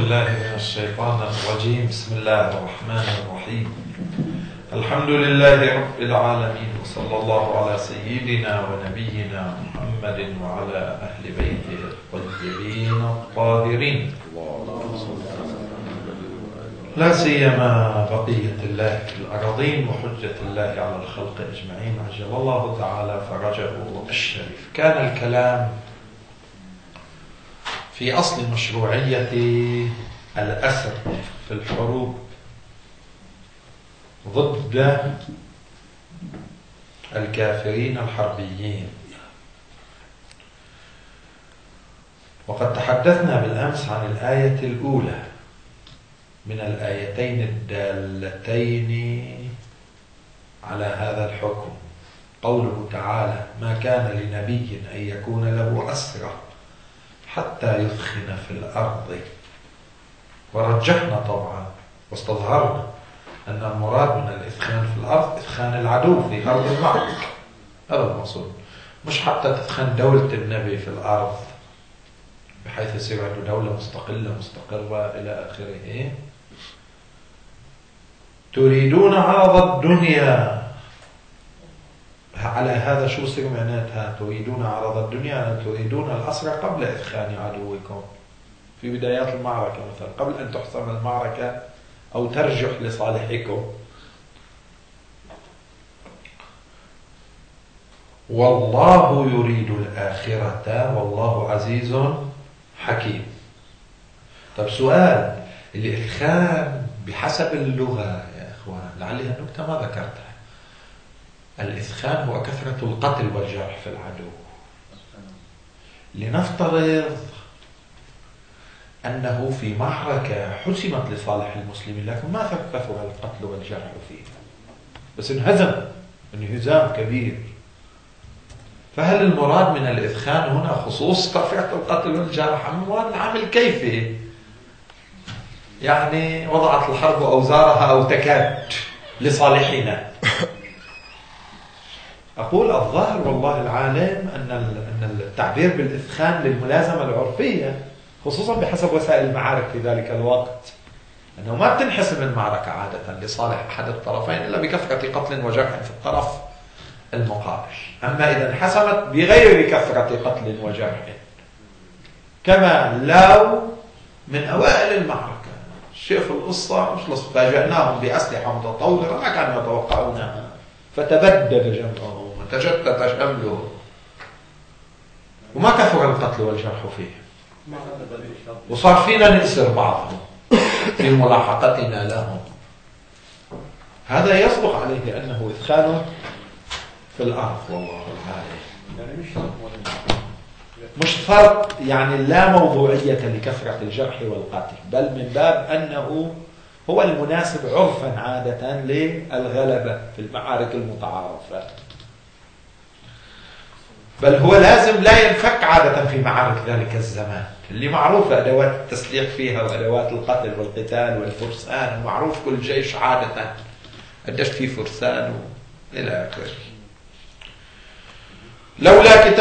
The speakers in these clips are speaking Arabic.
بالله من الشيطان الرجيم. بسم الله الرحمن الرحيم. الحمد لله رب العالمين، وصلى الله على سيدنا ونبينا محمد وعلى أهل بيته الطيبين الطاهرين، لا سيما بقية الله في الأراضين وحجة الله على الخلق أجمعين عجل الله تعالى فرجه الشريف. كان الكلام في أصل مشروعية الأسر في الحروب ضد الكافرين الحربيين، وقد تحدثنا بالأمس عن الآية الأولى من الآيتين الدالتين على هذا الحكم، قوله تعالى: ما كان لنبي أن يكون له أسرى حتى يثخن في الأرض. ورجحنا طبعا واستظهرنا أن المراد من الإثخان في الأرض إثخان العدو في أرض المعركة، هذا المقصود، مش حتى تثخن دولة النبي في الأرض بحيث يصير عنده دولة مستقلة مستقرة إلى آخره. تريدون عرض الدنيا، على هذا شو يصير معناتها؟ تريدون عرض الدنيا يعني تريدون الأسرى قبل إثخان عدوكم في بدايات المعركة، مثلا قبل أن تحسم المعركة أو ترجح لصالحكم. والله يريد الآخرة والله عزيز حكيم. طب سؤال، الإثخان بحسب اللغة يا إخوان، لعلي النكتة ما ذكرتها، الإثخان هو كثرة القتل والجرح في العدو. لنفترض أنه في معركة حسمت لصالح المسلمين لكن ما كثر القتل والجرح فيها، بس انهزم انهزام كبير، فهل المراد من الإثخان هنا خصوص كثرة القتل والجرح أم المراد العامل كيفي؟ يعني وضعت الحرب أوزارها أو تكاد لصالحنا. أقول الظاهر والله العالم أن التعبير بالإثخان للملازمة العرفية، خصوصا بحسب وسائل المعارك في ذلك الوقت، أنه ما بتنحسم المعركة عادة لصالح أحد الطرفين إلا بكثرة قتل وجرح في الطرف المقابل. أما إذا انحسمت بغير كثرة قتل وجرح، كما لو من أوائل المعركة شوف القصة مش فاجأناهم بأسلحة متطورة ما كانوا يتوقعونها فتبدد جمعهم وتشتت شملهم وما كثر القتل والجرح فيه، وصار فينا نأسر بعضهم في ملاحقتنا لهم. هذا يصدق عليه أنه إثخان في الأرض والله العالم، مش فرق يعني لا موضوعية لكثرة الجرح والقتل، بل من باب أنه هو المناسب عرفا عادة للغلبة في المعارك المتعارفة، بل هو لازم لا ينفك عادة في معارك ذلك الزمان اللي معروفة أدوات التسليح فيها وأدوات القتل والقتال والفرسان، ومعروف كل جيش عادة قديش فيه فرسان إلى آخره. لولا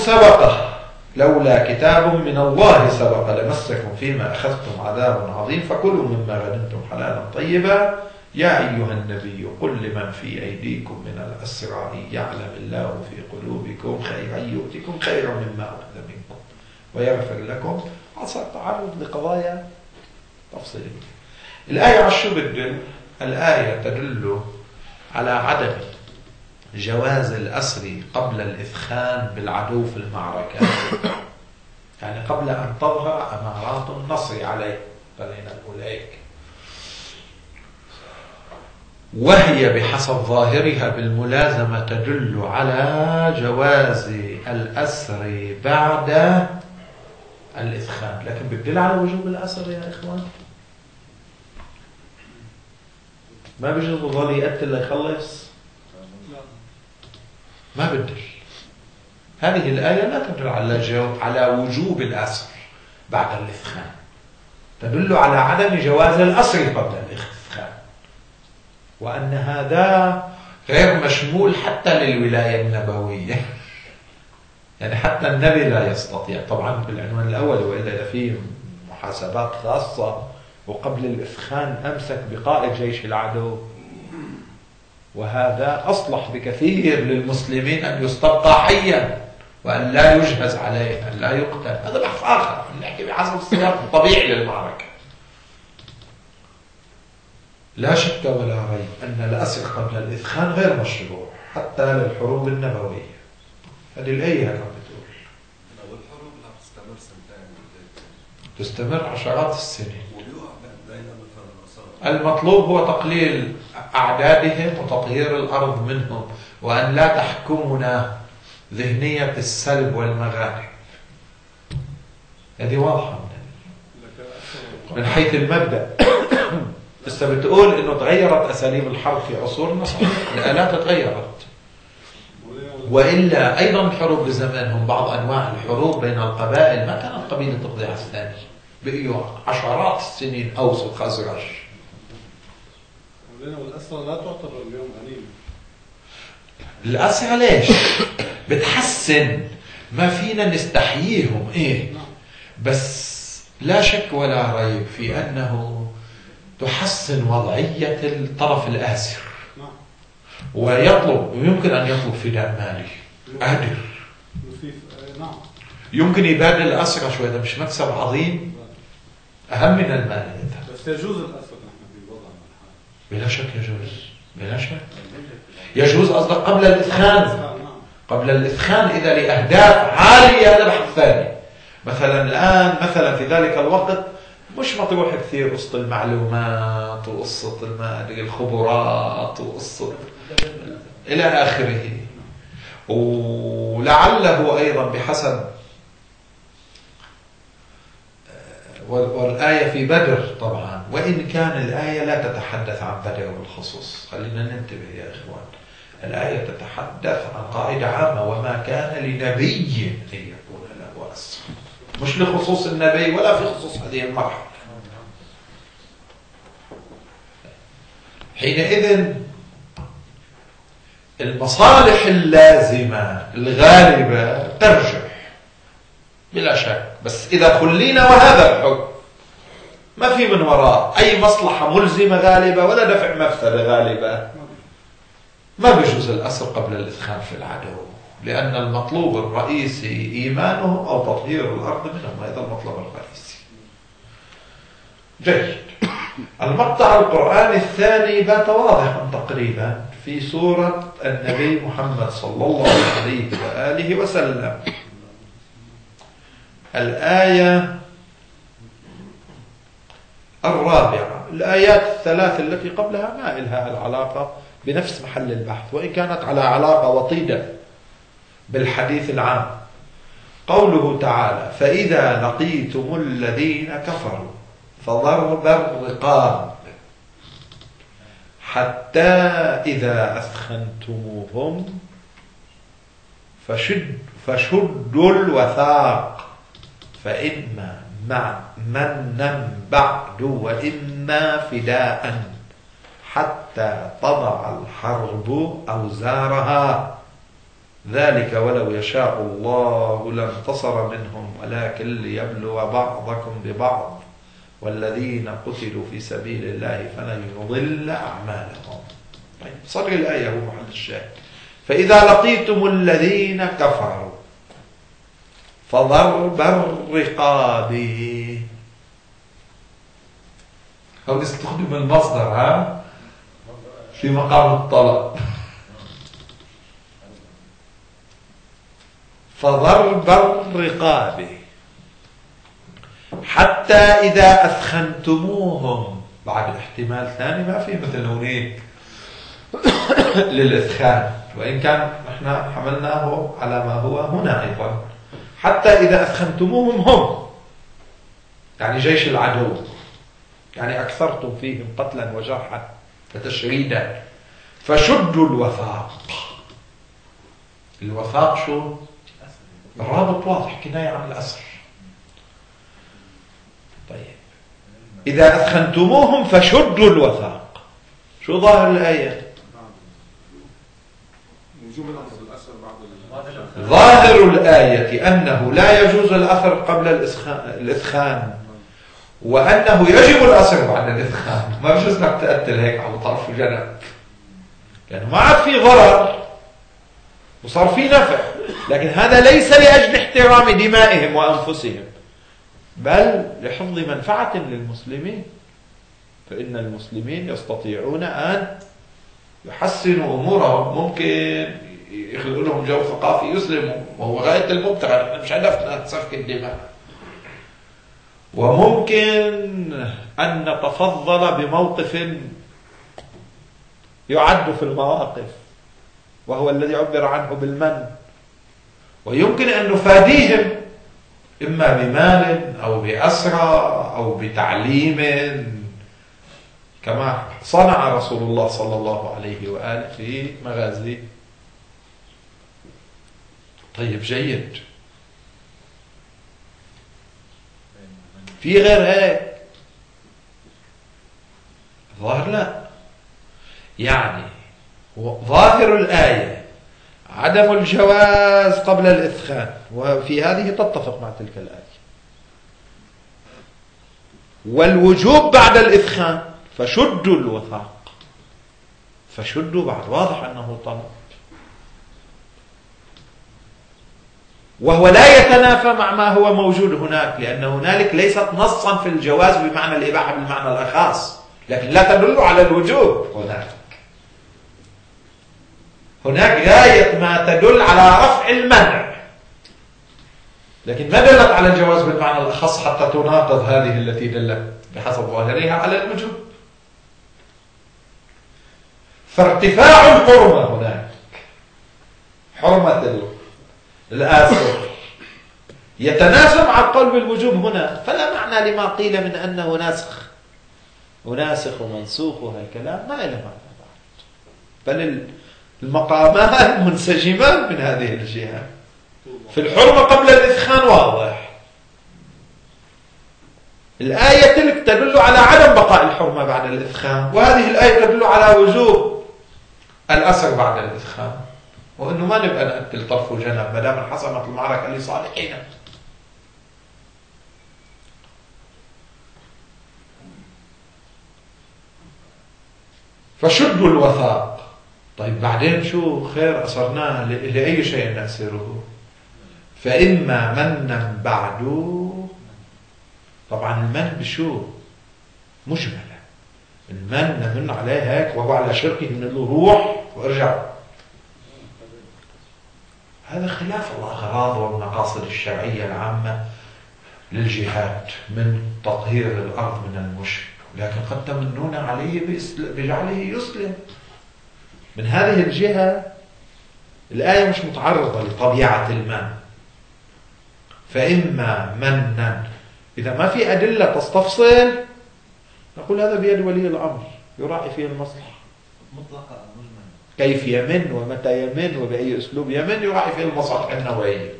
كتاب من الله سبق لمسكم فيما أخذتم عذاب عظيم فكلوا مما غنمتم حلالا طيبا يا أيها النبي قل لمن في أيديكم من الأسرى إن يعلم الله في قلوبكم خيرا يؤتكم خيرا مما أخذ منكم ويغفر لكم. عصر تعرض لقضايا تفصيلية. الآية على شو بتدل؟ الآية تدل على عدم جواز الأسر قبل الإثخان بالعدو في المعركة، يعني قبل أن تظهر أمارات النصر عليه، خلينا نقول هيك، وهي بحسب ظاهرها بالملازمة تدل على جواز الأسر بعد الإثخان، لكن بتدل على وجوب الأسر يا إخوان؟ ما بيجوز يظل يقتل ليخلص؟ ما بدل. هذه الآية لا تدل على وجوب الأسر بعد الإثخان، تدل على عدم جواز الأسر قبل الإثخان، وأن هذا غير مشمول حتى للولاية النبوية. يعني حتى النبي لا يستطيع، طبعا بالعنوان الأول، وإلا إذا في محاسبات خاصة، وقبل الإثخان أمسك بقائد جيش العدو، وهذا أصلح بكثير للمسلمين أن يستبقى حيا وأن لا يجهز عليه، أن لا يقتل. هذا بحث آخر، نحكي بحسب السياق الطبيعي للمعركة. لا شك ولا ريب أن الأسر قبل الإثخان غير مشروع حتى للحروب النبوية. هذه الآية كما بتقول والحروب لا تستمر سنتين، تستمر عشرات السنين. المطلوب هو تقليل أعدادهم وتطهير الأرض منهم، وأن لا تحكمنا ذهنية السلب والمغانم. هذه واضحة من حيث المبدأ. بس بتقول إنه تغيرت أساليب الحرب في عصورنا، الآلات تغيرت، وإلا أيضا الحروب بزمانهم بعض أنواع الحروب بين القبائل ما كانت قبيلة تقضي على الثاني، بقيوا عشرات السنين أوس وخزرج. والأسرى لا تعتبر اليوم غنيمة. الأسرى ليش؟ بتحسن، ما فينا نستحييهم بس لا شك ولا ريب في أنه تحسن وضعية الطرف الآسر، ويطلب، يمكن أن يطلب فداء مالي قادر، يمكن يبادل الأسرى شوية. ده مش مكسب عظيم أهم من المال. بس يجوز الأسر نحن في وضعنا الحالي. بلا شك يجوز، بلا شك يجوز. قصدك قبل الإثخان، قبل الإثخان إذا لأهداف عالية هذا بحث ثاني. مثلا الآن مثلا في ذلك الوقت مش مطروح كثير قصة المعلومات وقصة الخبرات وقصة إلى آخره، ولعله أيضا بحسب، والآية في بدر طبعا، وإن كان الآية لا تتحدث عن بدر بالخصوص، خلينا ننتبه يا إخوان. الآية تتحدث عن قاعدة عامة: وما كان لنبي أن يكون له أسر، مش لخصوص النبي ولا في خصوص هذه المرحلة. حينئذ المصالح اللازمة الغالبة ترجح بلا شك، بس إذا خلينا وهذا الحكم ما في من وراء أي مصلحة ملزمة غالبة ولا دفع مفسدة غالبة، ما بيجوز الأسر قبل الإثخان في العدو، لأن المطلوب الرئيسي إيمانهم أو تطهير الأرض منهم، هذا المطلب الرئيسي. جيد. المقطع القرآني الثاني بات واضحا تقريبا في سورة النبي محمد صلى الله عليه وآله وسلم. الآية الرابعة. الآيات الثلاث التي قبلها ما إلها العلاقة بنفس محل البحث، وإن كانت على علاقة وطيدة بالحديث العام. قوله تعالى: فإذا لقيتم الذين كفروا فضرب الرقاب حتى إذا أثخنتموهم فشدوا الوثاق فإما منا بعد وإما فداء حتى تضع الحرب أوزارها، ذلك ولو يشاء الله لانتصر منهم ولكن ليبلو بعضكم ببعض والذين قتلوا في سبيل الله فلن يضل أعمالهم. طيب صدر الآية هو محل الشاهد. فإذا لقيتم الذين كفروا فضرب الرقاب، أو نستخدم المصدر في مقام الطلب، فضرب الرقاب حتى إذا أثخنتموهم. بعد احتمال ثاني ما في مثل هناك للإثخان، وإن كان احنا حملناه على ما هو هنا أيضا. حتى إذا أثخنتموهم هم يعني جيش العدو، يعني أكثرتم فيهم قتلا وجرحا وتشريدا، فشدوا الوثاق. الوثاق شو؟ الرابط واضح، كناية عن الأسر. طيب إذا أثخنتموهم فشدوا الوثاق، شو ظاهر الآية؟ ظاهر الآية أنه لا يجوز الأثر قبل الإثخان، وأنه يجب الأسر بعد الإدخال. ما بجوز انك تقتل هيك على طرف جنب، لأنه ما عاد في ضرر وصار في نفع، لكن هذا ليس لأجل احترام دمائهم وأنفسهم، بل لحفظ منفعة للمسلمين. فإن المسلمين يستطيعون أن يحسنوا أمورهم، ممكن يخلقوا لهم جو ثقافي يسلموا، وهو غاية المبتغى. نحن مش هدفنا سفك الدماء. وممكن أن نتفضل بموقف يعد في المواقف، وهو الذي عبر عنه بالمن، ويمكن أن نفاديهم إما بمال أو بأسرى أو بتعليم، كما صنع رسول الله صلى الله عليه وآله في مغازيه. طيب جيد. في غير هيك؟ ظاهر لا. يعني ظاهر الآية عدم الجواز قبل الإثخان، وفي هذه تتفق مع تلك الآية. والوجوب بعد الإثخان، فشدوا الوثاق، فشدوا بعد، واضح أنه طلب، وهو لا يتنافى مع ما هو موجود هناك، لأن هنالك ليست نصا في الجواز بمعنى الإباحة بالمعنى الأخص، لكن لا تدل على الوجوب. هناك غاية ما تدل على رفع المنع، لكن ما دلت على الجواز بالمعنى الأخص حتى تناقض هذه التي دلت بحسب ظاهرها على الوجوب. فارتفاع الحرمة هناك، حرمة الآثر، يتناسب مع القول بالوجوب هنا، فلا معنى لما قيل من أنه ناسخ وناسخ ومنسوخ، وهالكلام ما له معنى بعد، بل المقامان منسجمان من هذه الجهة. في الحرمة قبل الإثخان واضح، الآية تلك تدل على عدم بقاء الحرمة بعد الإثخان، وهذه الآية تدل على وجوب الأسر بعد الإثخان، وأنه ما نبقى نقتل طرف وجنب ما دام انحسمت المعركة لصالحنا. فشدوا الوثاق. طيب بعدين شو خير أسرناه لأي شيء نأسره؟ فإما منا بعد. طبعا المن بشو مجملة، المن نمن عليه هيك وهو على شركه من الروح وارجع، هذا خلاف الأغراض والمقاصد الشرعية العامة للجهاد من تطهير الأرض من المشرك، لكن قد تمنون عليه بجعله يسلم. من هذه الجهة الآية مش متعرضة لطبيعة المن. فإما منا، إذا ما في أدلة تستفصل نقول هذا بيد ولي الأمر يراعي فيه المصلحة مطلقة مجملة، كيف يمن ومتى يمن وبأي أسلوب يمن يراعي فيه المصالح النوعية.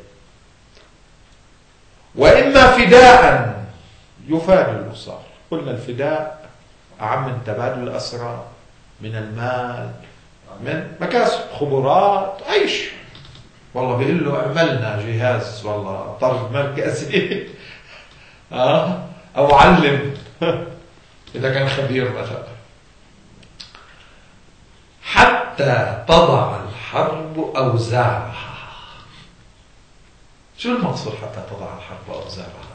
وإما فداء يفاد الأسر، قلنا الفداء أعم من تبادل الأسرى، من المال، من مكاسب، خبرات، أي شيء. والله بيقول له عملنا جهاز والله طرد مركزي أو علم إذا كان خبير مثلا، حتى تضع الحرب أوزارها. شو المقصود حتى تضع الحرب أوزارها؟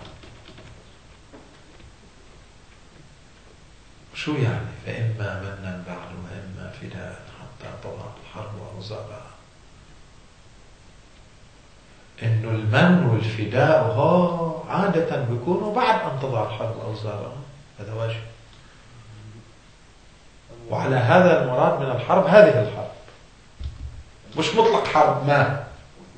شو يعني فإما منا بعد وإما فداء حتى تضع الحرب أوزارها؟ إنه المن والفداء هو عادة بيكونوا بعد أن تضع الحرب أوزارها، هذا واجب. وعلى هذا المراد من الحرب هذه الحرب، مش مطلق حرب ما.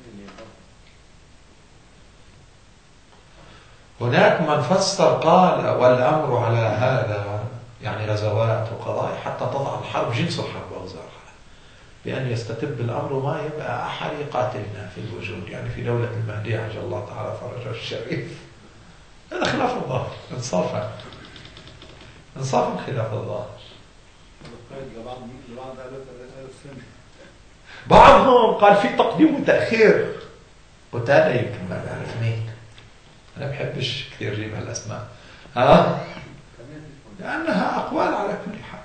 هناك من فسر قال والأمر على هذا يعني غزوات وقضايا حتى تضع الحرب جنس الحرب أوزارها، بأن يستتب الأمر ما يبقى أحد يقاتلنا في الوجود، يعني في دولة المهدي عجل الله تعالى فرجه الشريف. هذا خلاف الظاهر، انصافا خلاف الظاهر. بعضهم قال في تقديم وتأخير، قتادة يمكن ما بعرف مين، أنا بحبش كثير جيب هالأسماء. لأنها أقوال على كل حال،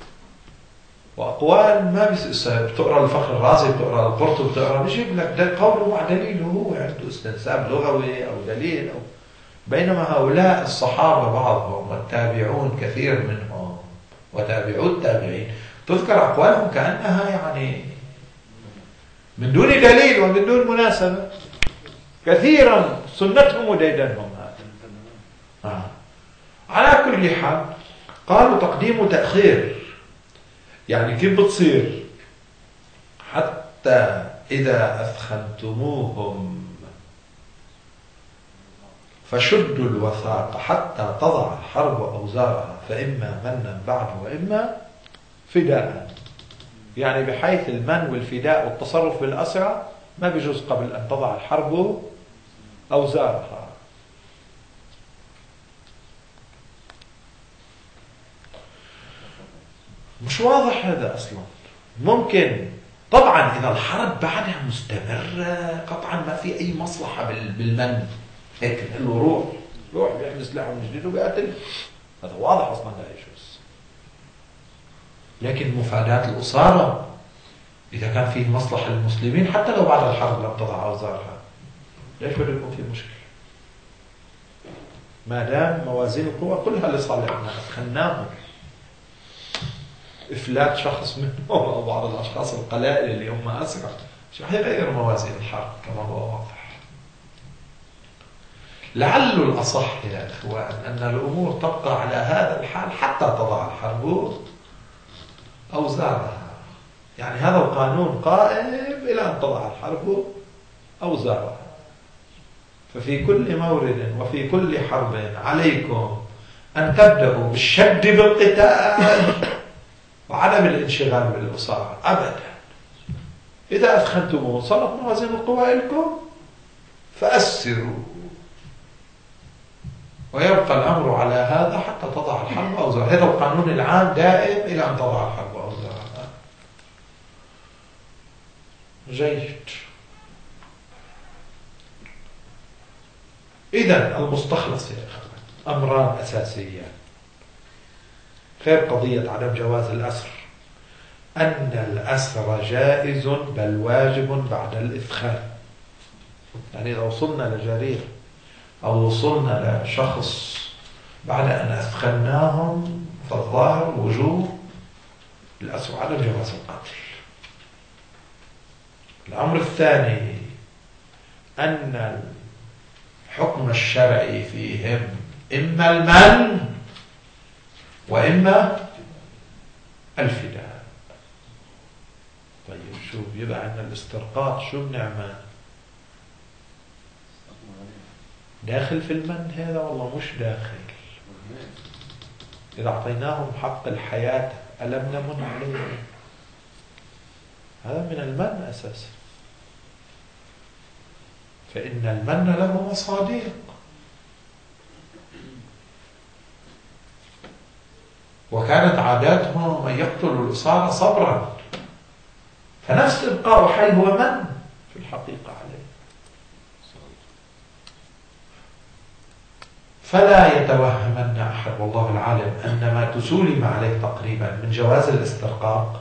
وأقوال ما بتقرأ الفخر الرازي، بتقرأ القرطبي، بتقرأ بيجيب لك ده قوله مع دليله، هو عنده استنساب لغوي أو دليل أو. بينما هؤلاء الصحابة بعضهم والتابعون كثير منهم وتابعو التابعين تذكر أقوالهم كأنها يعني من دون دليل ومن دون مناسبة، كثيرا سنتهم وديدنهم هذا. على كل حال قالوا تقديم وتأخير، يعني كيف بتصير؟ حتى إذا أثخنتموهم فشدوا الوثاق حتى تضع الحرب أوزارها فإما منا بعد وإما فداء، يعني بحيث المن والفداء والتصرف بالأسرى ما بيجوز قبل أن تضع الحرب أوزارها. مش واضح هذا أصلا. ممكن طبعا إذا الحرب بعدها مستمرة قطعا ما في أي مصلحة بالمن، هيك نقول له روح بيحمل سلاحه من جديد وبيقتل، هذا واضح أصلا لا يجوز. لكن مفاداة الأسارة إذا كان فيه مصلحة للمسلمين حتى لو بعد الحرب لم تضع أوزارها، ليش بده يكون في مشكلة؟ ما دام موازين القوى كلها لصالحنا، أدخلناهم. إفلات شخص منهم أو بعض الأشخاص القلائل اللي هم أسرع شو حيغير موازين الحرب كما هو واضح. لعل الأصح يا إخوان أن الأمور تبقى على هذا الحال حتى تضع الحرب أوزارها، يعني هذا القانون قائم إلى أن تضع الحرب أوزارها. ففي كل مورد وفي كل حرب عليكم أن تبدأوا بالشد بالقتال وعدم الانشغال بالأسارة أبدا. إذا أثخنتموه صارت موازين القوى لكم فأسروا، ويبقى الأمر على هذا حتى تضع الحرب أوزارها. هذا القانون العام دائم إلى أن تضع الحرب أوزارها. جيد. إذا المستخلص يا إخوان أمران أساسيان. غير قضية عدم جواز الأسر، أن الأسر جائز بل واجب بعد الإثخان. يعني إذا وصلنا لجرير أو وصلنا لشخص بعد أن أثخناهم فالظاهر وجوب الأسر عدم جواز القتل. الأمر الثاني أن الحكم الشرعي فيهم إما المن وإما الفداء. طيب شو يبقى عندنا الاسترقاق، شو بنعمل؟ داخل في المن هذا والله مش داخل. إذا أعطيناهم حق الحياة ألم نمن عليهم؟ هذا من المن أساسا، فإن المن له مصادق. وكانت عاداتهم من يقتل الأسارة صبرا، فنفس إبقاء حي هو من في الحقيقة عليه. فلا يتوهمن أحد والله العالم أن ما تسولم عليه تقريبا من جواز الاسترقاق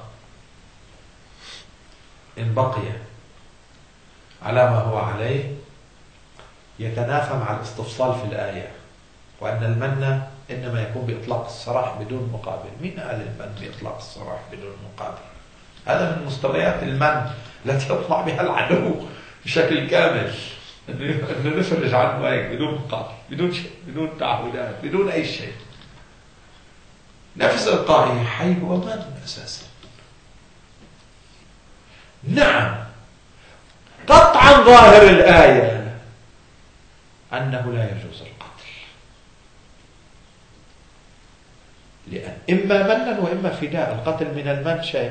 إن بقي على ما هو عليه يتنافى مع الاستفصال في الآية، وأن المن إنما يكون بإطلاق السراح بدون مقابل. مين قال المن بإطلاق السراح بدون مقابل؟ هذا من مستويات المن التي يطلع بها العدو بشكل كامل، أنه نفرج عنه هيك بدون مقابل، بدون شيء، بدون تعهدات، بدون أي شيء. نفس إلقائه حي هو من أساسا. نعم قطعا ظاهر الآية أنه لا يجوز القتل، لأن إما منا وإما فداء. القتل من المن شيء،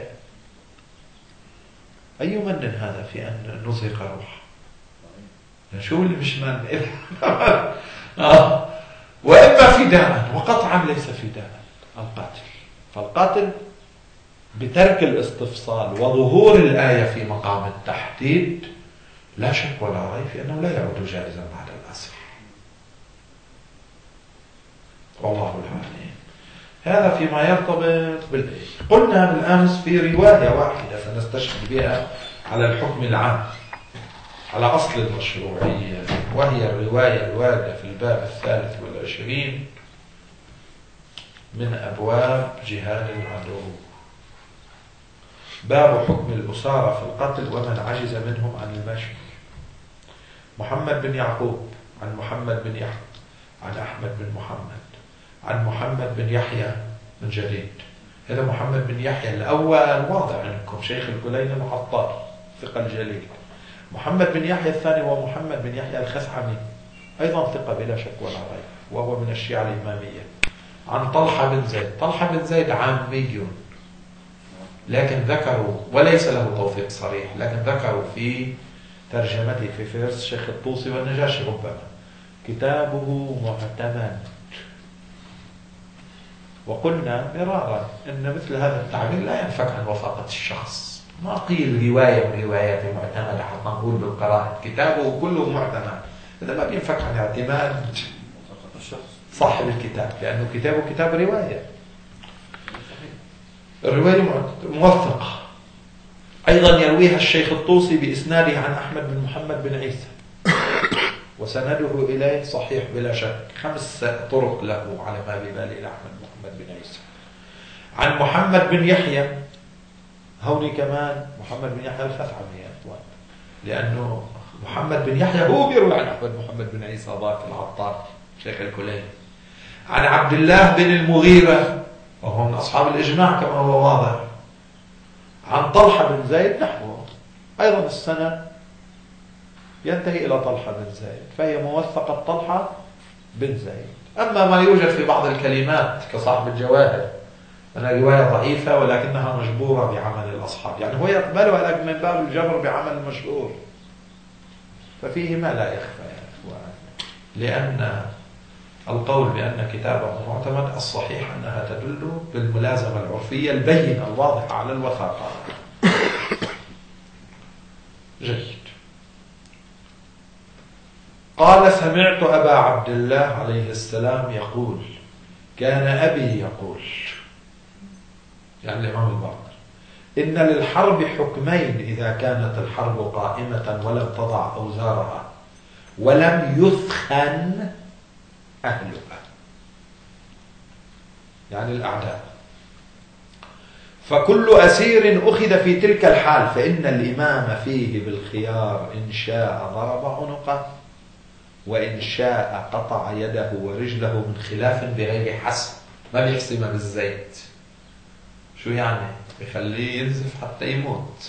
أي من هذا في أن نزهق روح؟ شو اللي مش من؟ وإما فداء، وقطعا ليس فداء القاتل. فالقاتل بترك الاستفصال وظهور الآية في مقام التحديد لا شك ولا ريب في أنه لا يعود جائزا بعد الأسر. والله العالم. هذا فيما يرتبط بالإيه. قلنا بالأمس في رواية واحدة سنستشهد بها على الحكم العام على أصل المشروعية، وهي الرواية الواردة في الباب 23 من أبواب جهاد العدو، باب حكم الأسارة في القتل ومن عجز منهم عن المشي. محمد بن يعقوب عن محمد بن يحيى عن أحمد بن محمد عن محمد بن يحيى من جديد. هذا محمد بن يحيى الأول واضع عندكم، شيخ الكلين العطار ثقة الجليل. محمد بن يحيى الثاني هو محمد بن يحيى الخثعمي، أيضا ثقة بلا شك ولا ريب، وهو من الشيعة الإمامية. عن طلحة بن زيد. طلحة بن زيد عامي، لكن ذكروا وليس له توثيق صريح، لكن ذكروا في ترجمته في فهرس الشيخ الطوسي والنجاشي ربما كتابه معتمد. وقلنا مرارا أن مثل هذا التعبير لا ينفك عن وثاقة الشخص. ما قيل رواية من روايات معتمدة حتى نقول بالقراءة كتابه كله معتمد، هذا ما بينفك عن اعتماد صاحب الكتاب، لأنه كتابه كتاب رواية، الرواية موثقة. أيضا يرويها الشيخ الطوسي بإسناده عن أحمد بن محمد بن عيسى، وسنده إليه صحيح بلا شك، 5 طرق له على ما ببالي إلى أحمد بن محمد بن عيسى. عن محمد بن يحيى، هوني كمان محمد بن يحيى الخثعمي يا أخوان، لأنه محمد بن يحيى هو بيروي عن أحمد بن محمد بن عيسى ضاك العطار شيخ الكلين. عن عبد الله بن المغيرة، وهو من أصحاب الإجماع كما هو واضح. عن طلحة بن زيد نحوه، أيضا السنة ينتهي إلى طلحة بن زيد، فهي موثقة طلحة بن زيد. أما ما يوجد في بعض الكلمات كصاحب الجواهر أنها رواية ضعيفة ولكنها مجبورة بعمل الأصحاب، يعني هو يقبلها لكن من باب الجبر بعمل المشهور، ففيه ما لا يخفى يا إخوان. لأن القول بأن كتابه معتمد الصحيح أنها تدل بالملازمة العرفية البينة الواضحة على الوثاقة. جيد. قال سمعت أبا عبد الله عليه السلام يقول كان أبي يقول، يعني الإمام الباقر، إن للحرب حكمين إذا كانت الحرب قائمة ولم تضع أوزارها ولم يثخن أهلها، يعني الأعداء، فكل أسير أخذ في تلك الحال فإن الإمام فيه بالخيار، إن شاء ضرب عنقه وإن شاء قطع يده ورجله من خلاف بغير حسب. ما بيحسمها بالزيت، شو يعني؟ بيخليه ينزف حتى يموت،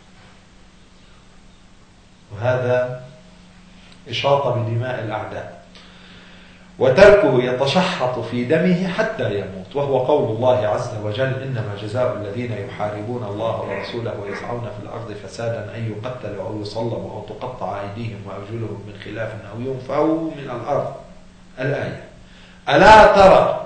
وهذا إشاطة بدماء الأعداء، وتركه يتشحط في دمه حتى يموت، وهو قول الله عز وجل إنما جزاء الذين يحاربون الله ورسوله ويسعون في الأرض فسادا أن يقتلوا أو يصلبوا أو تقطع أيديهم وأرجلهم من خلاف أو ينفوا من الأرض. الآية. ألا ترى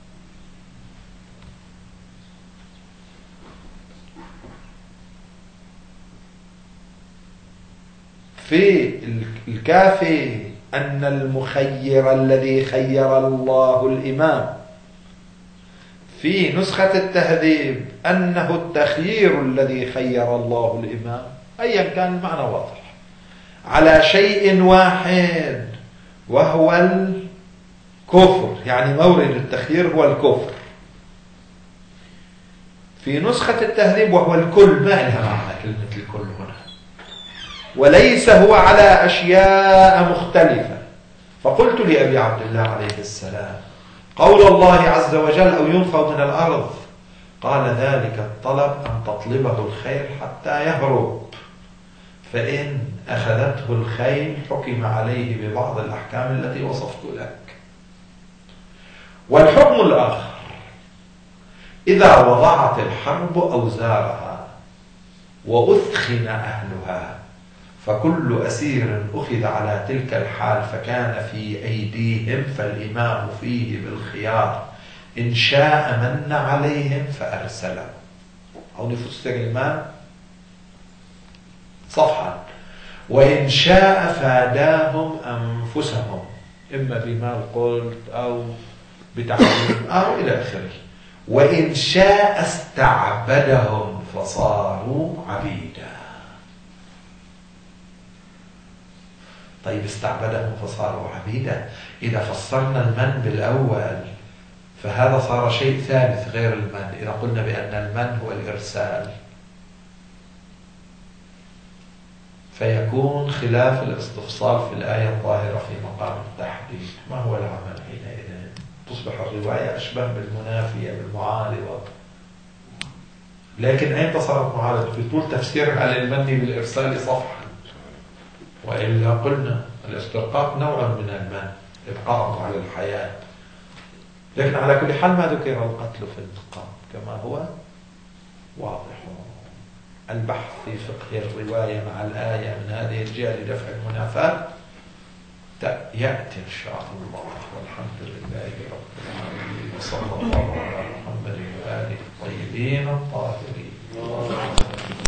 في الكافي أن المخير الذي خير الله الإمام، في نسخة التهذيب أنه التخيير الذي خير الله الإمام، أيا كان المعنى واضح، على شيء واحد وهو الكفر، يعني مورد التخيير هو الكفر. في نسخة التهذيب وهو الكل، ما لها معنى كلمة الكل هنا، وليس هو على أشياء مختلفة. فقلت لأبي عبد الله عليه السلام قول الله عز وجل أو ينفوا من الأرض، قال ذلك الطلب أن تطلبه الخير حتى يهرب، فإن أخذته الخيل حكم عليه ببعض الأحكام التي وصفت لك. والحكم الآخر إذا وضعت الحرب أوزارها وأثخن أهلها، فكل أسير أخذ على تلك الحال فكان في أيديهم فالإمام فيه بالخيار، إن شاء من عليهم فأرسله. أو نفس الإمام صفحا، وإن شاء فاداهم أنفسهم، إما بمال قلت أو بتحريم أو إلى آخره. وإن شاء استعبدهم فصاروا عبيدا. طيب استعبدهم فصاروا عبيدا، إذا فسرنا المن بالأول فهذا صار شيء ثالث غير المن. إذا قلنا بأن المن هو الإرسال فيكون خلاف الاستفصال في الآية الظاهرة في مقام التحديد. ما هو العمل حينئذ؟ تصبح الرواية أشبه بالمنافية بالمعارضة. لكن أين صارت معارضة؟ في طول تفسيرها للمن بالإرسال صفحة، وإلا قلنا الاسترقاق نوع من المن إبقاء على الحياة. لكن على كل حال ما ذكر القتل في المقام كما هو واضح. البحث في فقه الرواية مع الآية من هذه الجهة لدفع المنافاة يأتي إن شاء الله. والحمد لله رب العالمين، وصلى الله على محمد وآله الطيبين الطاهرين.